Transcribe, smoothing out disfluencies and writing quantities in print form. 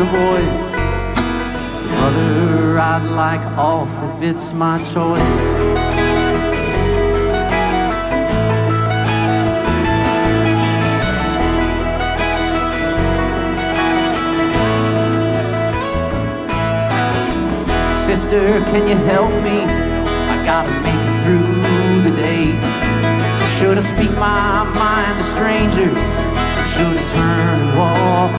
boys. So mother, I'd like off if it's my choice. Sister, can you help me? I gotta make it through the day. Should I speak my mind to strangers? Should I turn and walk